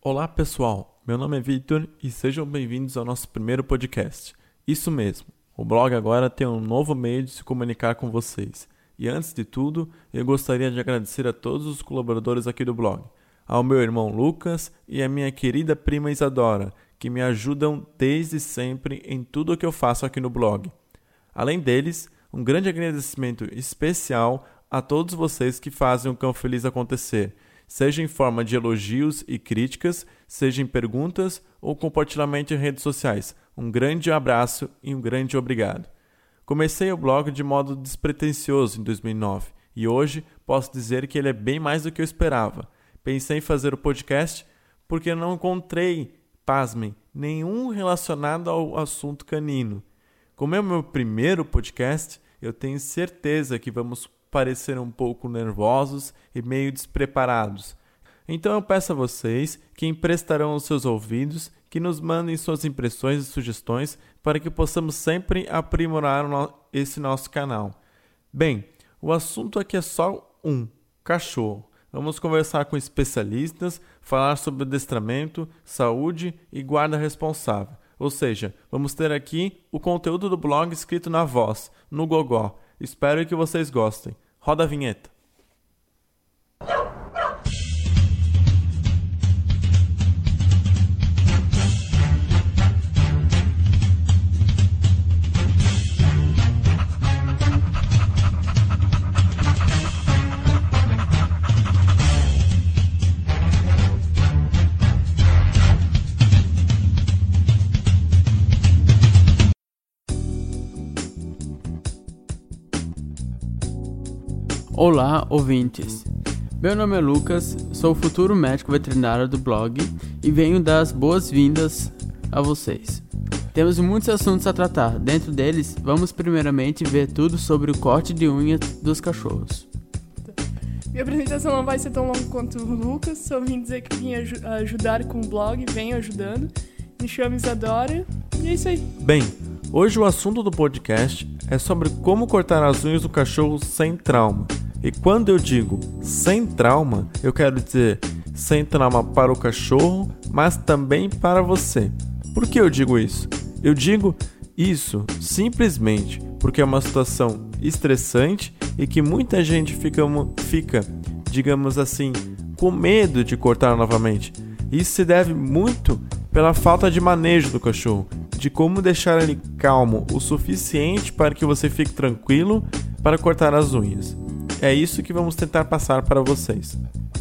Olá pessoal, meu nome é Victor e sejam bem-vindos ao nosso primeiro podcast. Isso mesmo, o blog agora tem um novo meio de se comunicar com vocês. E antes de tudo, eu gostaria de agradecer a todos os colaboradores aqui do blog, ao meu irmão Lucas e à minha querida prima Isadora, que me ajudam desde sempre em tudo o que eu faço aqui no blog. Além deles, um grande agradecimento especial a todos vocês que fazem o Cão Feliz acontecer, seja em forma de elogios e críticas, seja em perguntas ou compartilhamento em redes sociais. Um grande abraço e um grande obrigado. Comecei o blog de modo despretensioso em 2009 e hoje posso dizer que ele é bem mais do que eu esperava. Pensei em fazer o podcast porque não encontrei, pasmem, nenhum relacionado ao assunto canino. Como é o meu primeiro podcast, eu tenho certeza que vamos parecer um pouco nervosos e meio despreparados. Então eu peço a vocês que emprestarão os seus ouvidos, que nos mandem suas impressões e sugestões para que possamos sempre aprimorar esse nosso canal. Bem, o assunto aqui é só cachorro. Vamos conversar com especialistas, falar sobre adestramento, saúde e guarda responsável. Ou seja, vamos ter aqui o conteúdo do blog escrito na voz, no gogó. Espero que vocês gostem. Roda a vinheta. Olá, ouvintes! Meu nome é Lucas, sou o futuro médico veterinário do blog e venho dar as boas-vindas a vocês. Temos muitos assuntos a tratar, dentro deles, vamos primeiramente ver tudo sobre o corte de unhas dos cachorros. Minha apresentação não vai ser tão longa quanto o Lucas, só vim dizer que vim ajudar com o blog, venho ajudando. Me chamo Isadora e é isso aí. Bem, hoje o assunto do podcast é sobre como cortar as unhas do cachorro sem trauma. E quando eu digo sem trauma, eu quero dizer sem trauma para o cachorro, mas também para você. Por que eu digo isso? Eu digo isso simplesmente porque é uma situação estressante e que muita gente fica, digamos assim, com medo de cortar novamente. Isso se deve muito pela falta de manejo do cachorro, de como deixar ele calmo o suficiente para que você fique tranquilo para cortar as unhas. É isso que vamos tentar passar para vocês.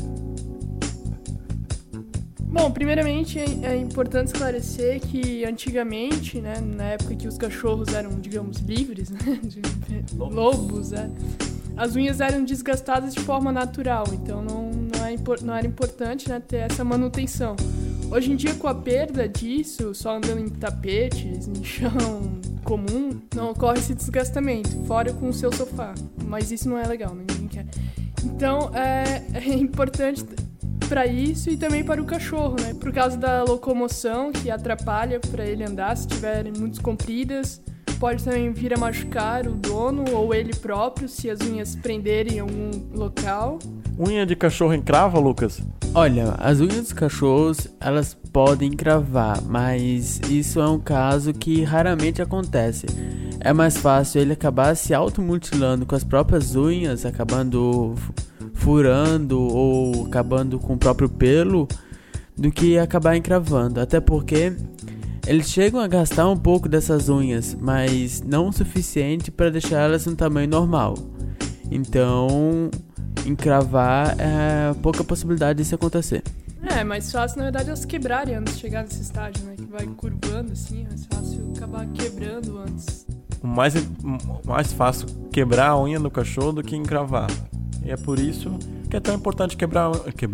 Bom, primeiramente é importante esclarecer que antigamente, né, na época que os cachorros eram, digamos, livres, né, lobos, as unhas eram desgastadas de forma natural, então não era importante, né, ter essa manutenção. Hoje em dia, com a perda disso, só andando em tapetes, em chão comum, não ocorre esse desgastamento, fora com o seu sofá. Mas isso não é legal, ninguém quer. Então, é importante para isso e também para o cachorro, né? Por causa da locomoção, que atrapalha para ele andar, se tiverem muito compridas. Pode também vir a machucar o dono ou ele próprio, se as unhas prenderem em algum local. Unha de cachorro encrava, Lucas? Olha, as unhas dos cachorros, elas podem encravar, mas isso é um caso que raramente acontece. É mais fácil ele acabar se automutilando com as próprias unhas, acabando furando ou acabando com o próprio pelo, do que acabar encravando. Até porque eles chegam a gastar um pouco dessas unhas, mas não o suficiente para deixar elas no tamanho normal. Então, encravar é pouca possibilidade disso acontecer. É mais fácil, na verdade, elas quebrarem antes de chegar nesse estágio, né? Que vai curvando assim, é mais fácil acabar quebrando antes. O mais fácil quebrar a unha do cachorro do que encravar. E é por isso que é tão importante quebrar.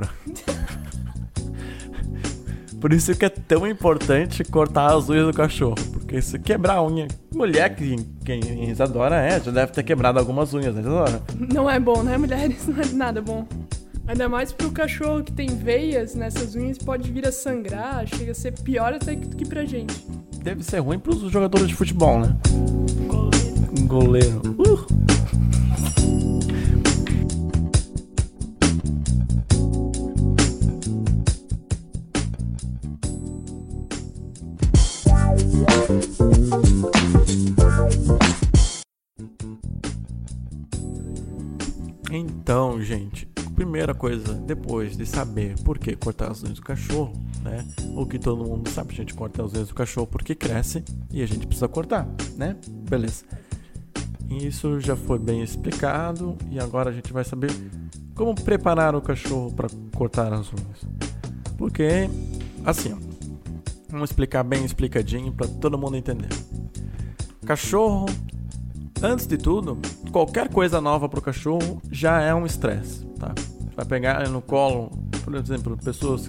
Por isso que é tão importante cortar as unhas do cachorro. Porque se quebrar a unha... Mulher, quem Isadora já deve ter quebrado algumas unhas, né, Isadora? Não é bom, né, mulheres? Não é nada bom. Ainda mais pro cachorro que tem veias nessas unhas, pode vir a sangrar, chega a ser pior até que pra gente. Deve ser ruim pros jogadores de futebol, né? Goleiro. Então, gente, primeira coisa, depois de saber por que cortar as unhas do cachorro, né? O que todo mundo sabe, a gente corta as unhas do cachorro porque cresce e a gente precisa cortar, né? Beleza. Isso já foi bem explicado e agora a gente vai saber como preparar o cachorro para cortar as unhas. Porque, assim, vamos explicar bem explicadinho para todo mundo entender. Cachorro, antes de tudo, qualquer coisa nova para o cachorro já é um estresse, tá? Vai pegar no colo, por exemplo, pessoas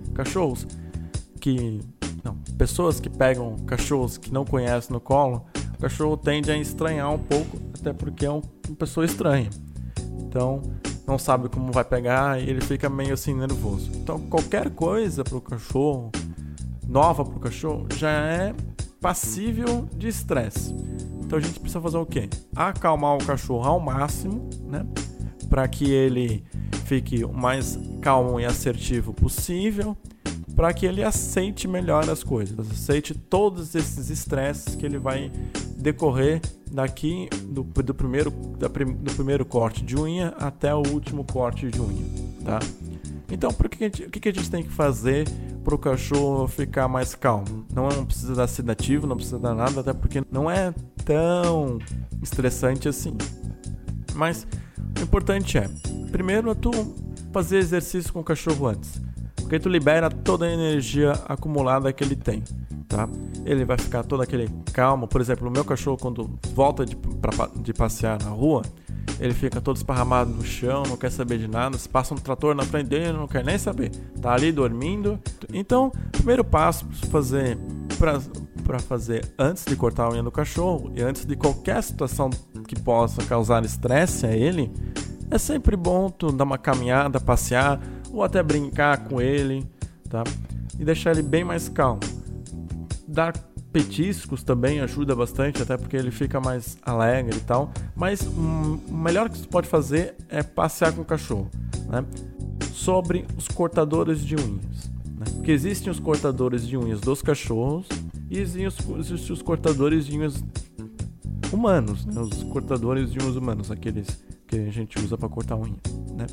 que pegam cachorros que não conhecem no colo, o cachorro tende a estranhar um pouco, até porque é uma pessoa estranha. Então, não sabe como vai pegar e ele fica meio assim nervoso. Então, qualquer coisa para o cachorro, nova para o cachorro, já é passível de estresse. Então a gente precisa fazer o quê? Acalmar o cachorro ao máximo, né? Para que ele fique o mais calmo e assertivo possível, para que ele aceite melhor as coisas, aceite todos esses estresses que ele vai decorrer daqui do primeiro corte de unha até o último corte de unha, tá? Então, o que a gente tem que fazer para o cachorro ficar mais calmo? Não precisa dar sedativo, não precisa dar nada, até porque não é tão estressante assim. Mas o importante é, primeiro, tu fazer exercício com o cachorro antes, porque tu libera toda a energia acumulada que ele tem, tá? Ele vai ficar todo aquele calmo. Por exemplo, o meu cachorro, quando volta de passear na rua, ele fica todo esparramado no chão, não quer saber de nada. Se passa um trator na frente dele, não quer nem saber. Tá ali dormindo. Então, o primeiro passo para fazer antes de cortar a unha do cachorro e antes de qualquer situação que possa causar estresse a ele, é sempre bom tu dar uma caminhada, passear ou até brincar com ele, tá? E deixar ele bem mais calmo. Dar petiscos também ajuda bastante, até porque ele fica mais alegre e tal. Mas o melhor que você pode fazer é passear com o cachorro, né? Sobre os cortadores de unhas, né? Porque existem os cortadores de unhas dos cachorros e existem os cortadores de unhas humanos, né? Os cortadores de unhas humanos, aqueles que a gente usa para cortar unha, né?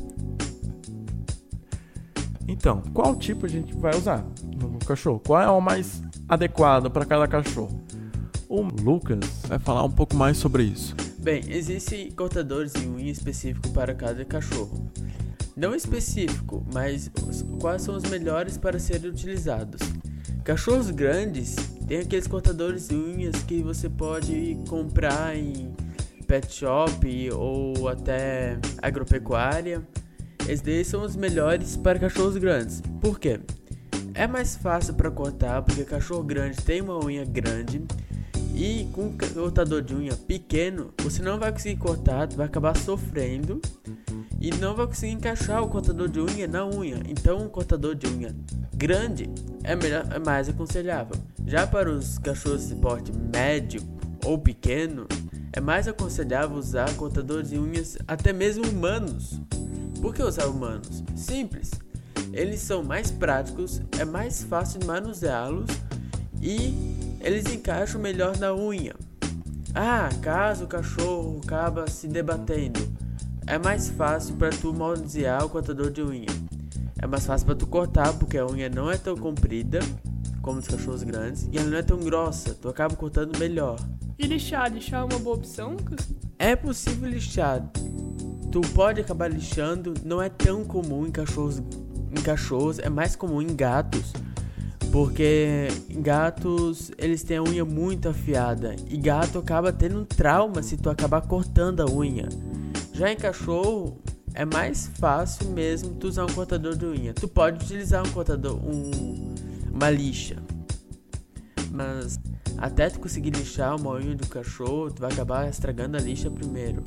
Então, qual tipo a gente vai usar no cachorro? Qual é o mais adequado para cada cachorro? O Lucas vai falar um pouco mais sobre isso. Bem, existem cortadores de unha específicos para cada cachorro. Não específico, mas quais são os melhores para serem utilizados. Cachorros grandes tem aqueles cortadores de unhas que você pode comprar em pet shop ou até agropecuária. Esses são os melhores para cachorros grandes. Por quê? É mais fácil para cortar, porque cachorro grande tem uma unha grande e com um cortador de unha pequeno você não vai conseguir cortar, vai acabar sofrendo e não vai conseguir encaixar o cortador de unha na unha. Então um cortador de unha grande é mais aconselhável. Já para os cachorros de porte médio ou pequeno, é mais aconselhável usar cortadores de unhas até mesmo humanos. Por que usar humanos? Simples. Eles são mais práticos, é mais fácil de manuseá-los e eles encaixam melhor na unha. Caso o cachorro acaba se debatendo, é mais fácil para tu manusear o cortador de unha. É mais fácil para tu cortar, porque a unha não é tão comprida como os cachorros grandes e ela não é tão grossa, tu acaba cortando melhor. E lixar é uma boa opção, Lucas? É possível lixar. Tu pode acabar lixando, não é tão comum em cachorros, é mais comum em gatos, porque em gatos eles têm a unha muito afiada e gato acaba tendo um trauma se tu acabar cortando a unha. Já em cachorro é mais fácil mesmo tu usar um cortador de unha. Tu pode utilizar uma lixa, mas até tu conseguir lixar uma unha do cachorro, tu vai acabar estragando a lixa primeiro.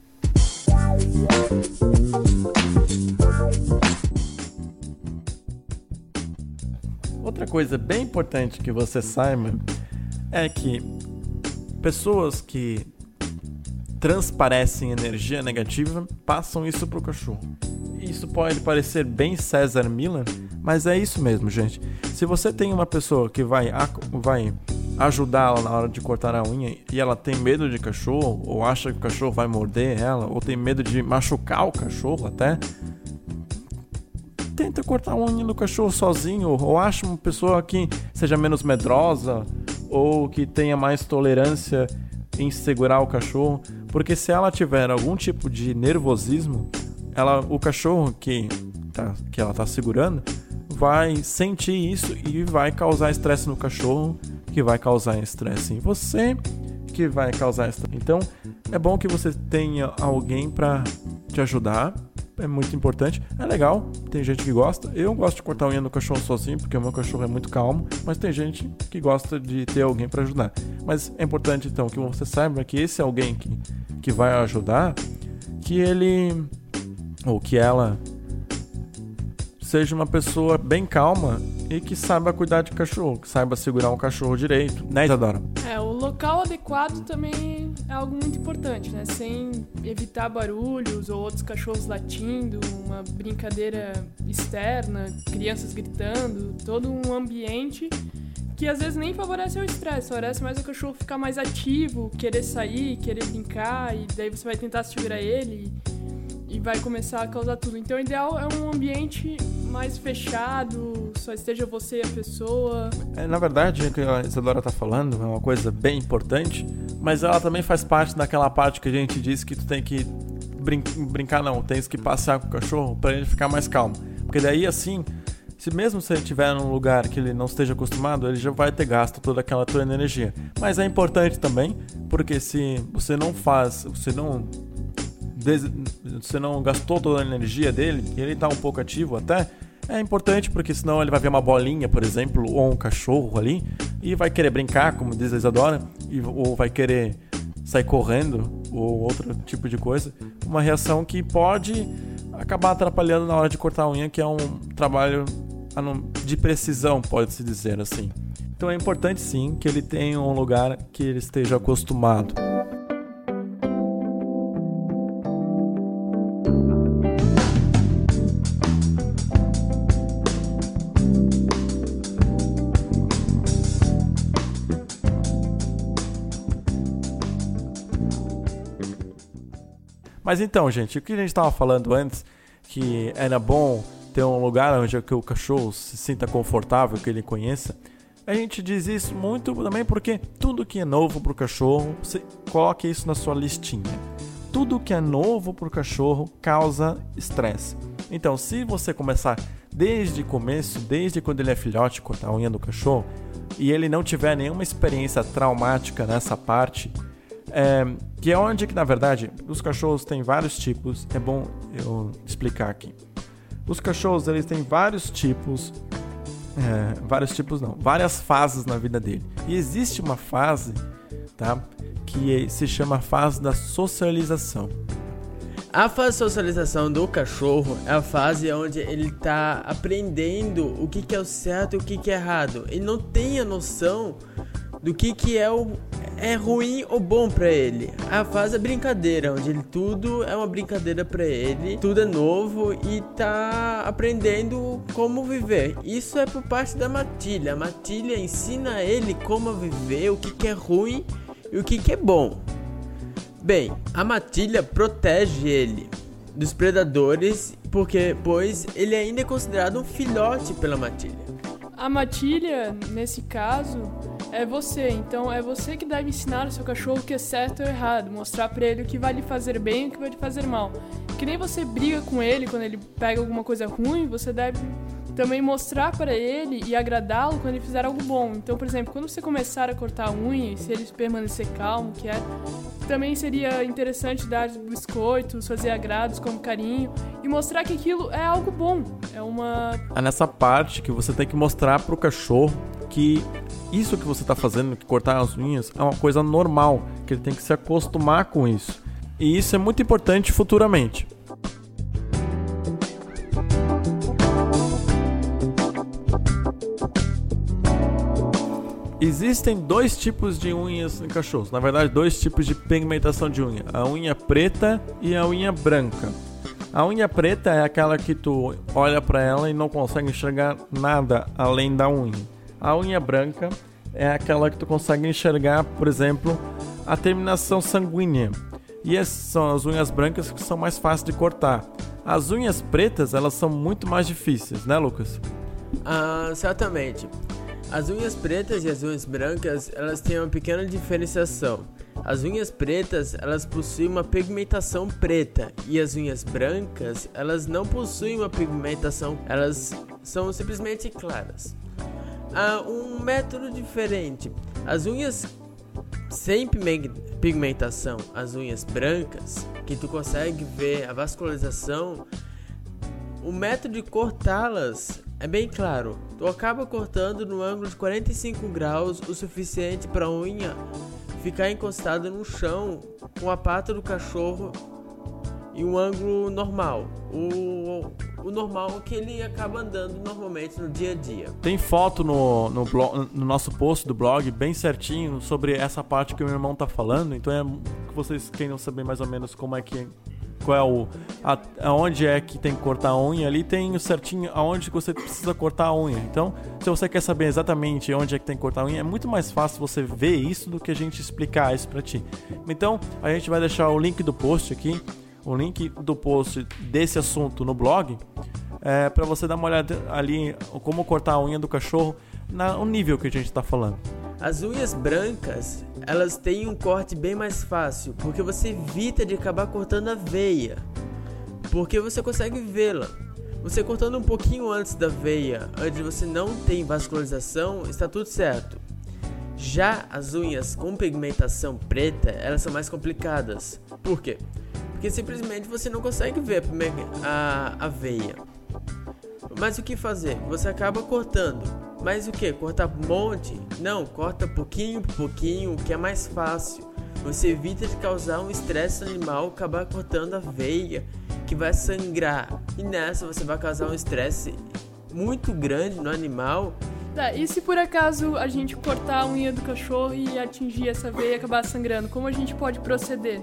Outra coisa bem importante que você saiba é que pessoas que transparecem energia negativa passam isso pro cachorro. Isso pode parecer bem César Miller, mas é isso mesmo, gente. Se você tem uma pessoa que vai ajudá-la na hora de cortar a unha e ela tem medo de cachorro, ou acha que o cachorro vai morder ela, ou tem medo de machucar o cachorro até, tenta cortar a unha do cachorro sozinho, ou acha uma pessoa que seja menos medrosa, ou que tenha mais tolerância em segurar o cachorro, porque se ela tiver algum tipo de nervosismo, o cachorro que ela está segurando vai sentir isso e vai causar estresse no cachorro, que vai causar estresse em você, que vai causar estresse. Então, é bom que você tenha alguém para te ajudar, é muito importante, é legal, tem gente que gosta. Eu gosto de cortar a unha no cachorro sozinho, porque o meu cachorro é muito calmo, mas tem gente que gosta de ter alguém para ajudar. Mas é importante, então, que você saiba que esse alguém que vai ajudar, que ele ou que ela seja uma pessoa bem calma e que saiba cuidar de cachorro, que saiba segurar um cachorro direito, né, Isadora? O local adequado também é algo muito importante, né? Sem evitar barulhos ou outros cachorros latindo, uma brincadeira externa, crianças gritando, todo um ambiente que às vezes nem favorece o estresse, favorece mais o cachorro ficar mais ativo, querer sair, querer brincar, e daí você vai tentar segurar ele e vai começar a causar tudo. Então o ideal é um ambiente mais fechado, só esteja você e a pessoa. Na verdade, o que a Isadora tá falando é uma coisa bem importante, mas ela também faz parte daquela parte que a gente disse que tu tem que brincar, não, tens que passear com o cachorro para ele ficar mais calmo. Porque daí assim, se mesmo você estiver num lugar que ele não esteja acostumado, ele já vai ter gasto toda aquela tua energia. Mas é importante também, porque se você não gastou toda a energia dele, e ele tá um pouco ativo até, é importante porque senão ele vai ver uma bolinha, por exemplo, ou um cachorro ali, e vai querer brincar, como diz a Isadora, ou vai querer sair correndo, ou outro tipo de coisa. Uma reação que pode acabar atrapalhando na hora de cortar a unha, que é um trabalho de precisão, pode-se dizer assim. Então é importante sim que ele tenha um lugar que ele esteja acostumado. Mas então, gente, o que a gente estava falando antes, que era bom ter um lugar onde o cachorro se sinta confortável, que ele conheça, a gente diz isso muito também porque tudo que é novo para o cachorro, você coloque isso na sua listinha. Tudo que é novo para o cachorro causa estresse. Então, se você começar desde o começo, desde quando ele é filhote, cortar a unha do cachorro, e ele não tiver nenhuma experiência traumática nessa parte, que é onde que, na verdade, os cachorros têm vários tipos. É bom eu explicar aqui. Os cachorros, eles têm várias fases na vida dele. E existe uma fase, tá, que se chama fase da socialização. A fase de socialização do cachorro é a fase onde ele está aprendendo o que é o certo e o que é errado. Ele não tem a noção do que é ruim ou bom pra ele. A fase é brincadeira, onde tudo é uma brincadeira pra ele, tudo é novo e tá aprendendo como viver. Isso é por parte da matilha. A matilha ensina ele como viver, o que é ruim e o que é bom. Bem, a matilha protege ele dos predadores, pois ele ainda é considerado um filhote pela matilha. A matilha, nesse caso, é você. Então é você que deve ensinar o seu cachorro o que é certo ou errado, mostrar pra ele o que vai lhe fazer bem e o que vai lhe fazer mal. Que nem você briga com ele quando ele pega alguma coisa ruim, você deve também mostrar para ele e agradá-lo quando ele fizer algo bom. Então, por exemplo, quando você começar a cortar a unha, e se ele permanecer calmo, também seria interessante dar biscoitos, fazer agrados como carinho e mostrar que aquilo é algo bom. É nessa parte que você tem que mostrar pro cachorro que isso que você está fazendo, que cortar as unhas, é uma coisa normal, que ele tem que se acostumar com isso. E isso é muito importante futuramente. Existem dois tipos de unhas em cachorros. Na verdade, dois tipos de pigmentação de unha. A unha preta e a unha branca. A unha preta é aquela que tu olha para ela e não consegue enxergar nada além da unha. A unha branca é aquela que tu consegue enxergar, por exemplo, a terminação sanguínea. E essas são as unhas brancas que são mais fáceis de cortar. As unhas pretas, elas são muito mais difíceis, né, Lucas? Certamente. As unhas pretas e as unhas brancas, elas têm uma pequena diferenciação. As unhas pretas, elas possuem uma pigmentação preta, e as unhas brancas, elas não possuem uma pigmentação, elas são simplesmente claras. Há um método diferente. As unhas sem pigmentação, as unhas brancas, que tu consegue ver a vascularização, o método de cortá-las é bem claro. Tu acaba cortando no ângulo de 45 graus, o suficiente para a unha ficar encostada no chão com a pata do cachorro em um ângulo normal. O normal que ele acaba andando normalmente no dia a dia. Tem foto no nosso post do blog bem certinho sobre essa parte que o meu irmão tá falando. Então que vocês queiram saber mais ou menos como é que qual é aonde é que tem que cortar a unha, ali tem certinho aonde você precisa cortar a unha. Então, se você quer saber exatamente onde é que tem que cortar a unha, é muito mais fácil você ver isso do que a gente explicar isso pra ti. Então, a gente vai deixar o link do post aqui, o link do post desse assunto no blog, para você dar uma olhada ali como cortar a unha do cachorro no nível que a gente tá falando. As unhas brancas, elas têm um corte bem mais fácil, porque você evita de acabar cortando a veia, porque você consegue vê-la. Você cortando um pouquinho antes da veia, onde você não tem vascularização, está tudo certo. Já as unhas com pigmentação preta, elas são mais complicadas. Por quê? Porque simplesmente você não consegue ver a veia. Mas o que fazer? Você acaba cortando. Mas o que? Cortar um monte? Não, corta pouquinho por pouquinho, que é mais fácil. Você evita de causar um estresse no animal, acabar cortando a veia, que vai sangrar. E nessa você vai causar um estresse muito grande no animal. E se por acaso a gente cortar a unha do cachorro e atingir essa veia e acabar sangrando, como a gente pode proceder?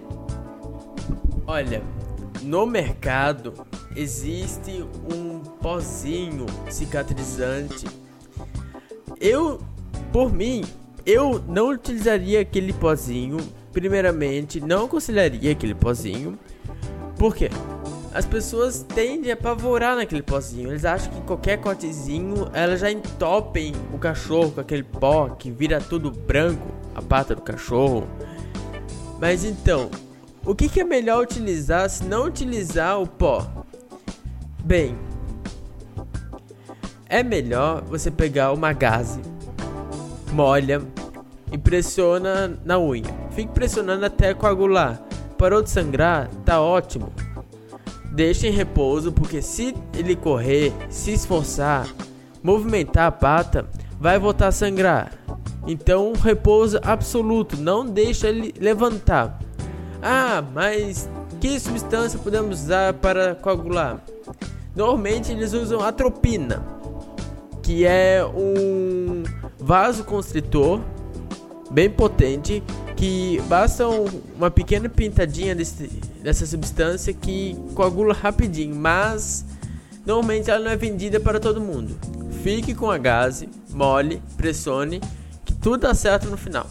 Olha, no mercado existe um pozinho cicatrizante. Por mim, eu não utilizaria aquele pozinho. Primeiramente, não aconselharia aquele pozinho. Por quê? As pessoas tendem a apavorar naquele pozinho. Eles acham que qualquer cortezinho, elas já entopem o cachorro com aquele pó que vira tudo branco, a pata do cachorro. Mas então, o que é melhor utilizar se não utilizar o pó? Bem, é melhor você pegar uma gaze, molha e pressiona na unha. Fique pressionando até coagular. Parou de sangrar, tá ótimo. Deixe em repouso, porque se ele correr, se esforçar, movimentar a pata, vai voltar a sangrar. Então, repouso absoluto, não deixa ele levantar. Mas que substância podemos usar para coagular? Normalmente eles usam atropina, que é um vasoconstritor bem potente, que basta uma pequena pintadinha dessa substância que coagula rapidinho, mas normalmente ela não é vendida para todo mundo. Fique com a gaze, molhe, pressione, que tudo dá certo no final.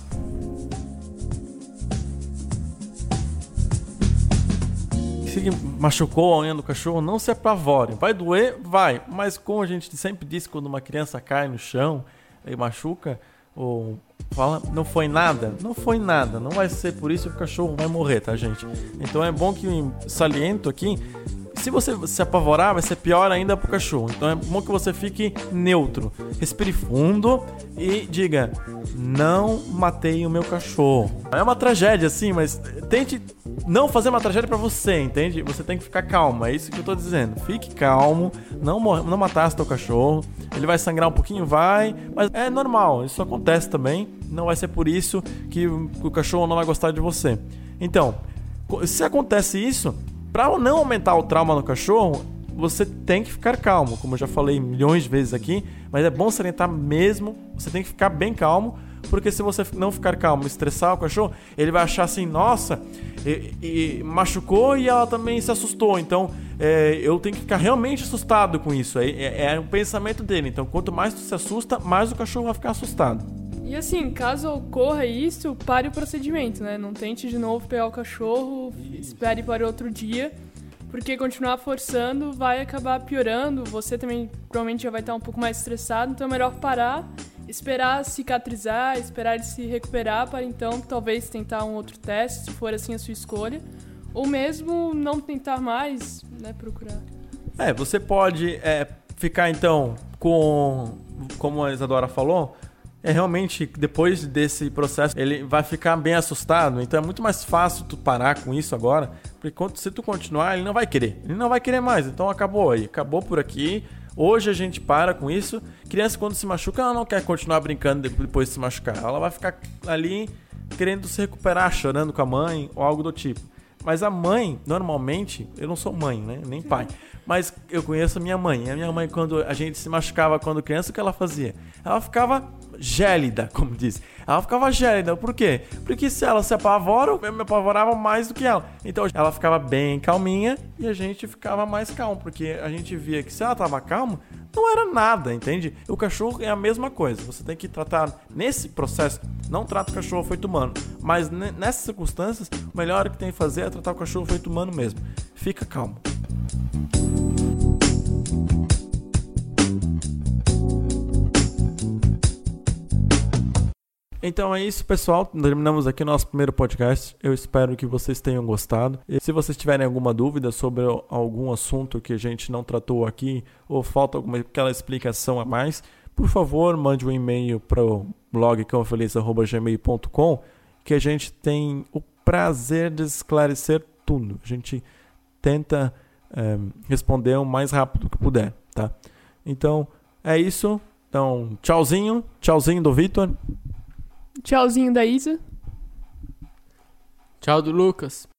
Se machucou a unha do cachorro, não se apavore. Vai doer? Vai. Mas como a gente sempre diz, quando uma criança cai no chão e machuca, ou fala, não foi nada. Não foi nada. Não vai ser por isso que o cachorro vai morrer, tá, gente? Então é bom que saliento aqui, se você se apavorar, vai ser pior ainda pro cachorro. Então é bom que você fique neutro. Respire fundo e diga: não matei o meu cachorro. É uma tragédia, sim, mas tente não fazer uma tragédia pra você, entende? Você tem que ficar calmo, é isso que eu tô dizendo. Fique calmo, não matasse teu cachorro. Ele vai sangrar um pouquinho, vai, mas é normal, isso acontece também. Não vai ser por isso que o cachorro não vai gostar de você. Então, se acontece isso, para não aumentar o trauma no cachorro, você tem que ficar calmo, como eu já falei milhões de vezes aqui, mas é bom salientar mesmo, você tem que ficar bem calmo, porque se você não ficar calmo e estressar o cachorro, ele vai achar assim, nossa, e machucou e ela também se assustou, então eu tenho que ficar realmente assustado com isso, é o pensamento dele. Então quanto mais tu se assusta, mais o cachorro vai ficar assustado. E assim, caso ocorra isso, pare o procedimento, né? Não tente de novo pegar o cachorro, espere para outro dia, porque continuar forçando vai acabar piorando, você também provavelmente já vai estar um pouco mais estressado, então é melhor parar, esperar cicatrizar, esperar ele se recuperar para então talvez tentar um outro teste, se for assim a sua escolha, ou mesmo não tentar mais, né, procurar. Você pode ficar então com, como a Isadora falou, realmente depois desse processo ele vai ficar bem assustado, então é muito mais fácil tu parar com isso agora, porque se tu continuar ele não vai querer mais, então acabou por aqui. Hoje a gente para com isso. Criança quando se machuca, ela não quer continuar brincando depois de se machucar, ela vai ficar ali querendo se recuperar, chorando com a mãe ou algo do tipo. Mas a mãe, normalmente, eu não sou mãe, né? Nem pai. Mas eu conheço a minha mãe. A minha mãe, quando a gente se machucava quando criança, o que ela fazia? Ela ficava gélida, como diz. Ela ficava gélida. Por quê? Porque se ela se apavora, eu me apavorava mais do que ela. Então ela ficava bem calminha e a gente ficava mais calmo. Porque a gente via que se ela estava calma, não era nada, entende? O cachorro é a mesma coisa. Você tem que tratar nesse processo. Não trata o cachorro feito humano. Mas nessas circunstâncias, o melhor que tem que fazer é tratar o cachorro feito humano mesmo. Fica calmo. Então é isso, pessoal. Terminamos aqui o nosso primeiro podcast. Eu espero que vocês tenham gostado. E se vocês tiverem alguma dúvida sobre algum assunto que a gente não tratou aqui, ou falta aquela explicação a mais, por favor, mande um e-mail para o blog cãofeliz@gmail.com, que a gente tem o prazer de esclarecer tudo. A gente tenta responder o mais rápido que puder, tá? Então, é isso. Então, tchauzinho do Vitor. Tchauzinho da Isa. Tchau do Lucas.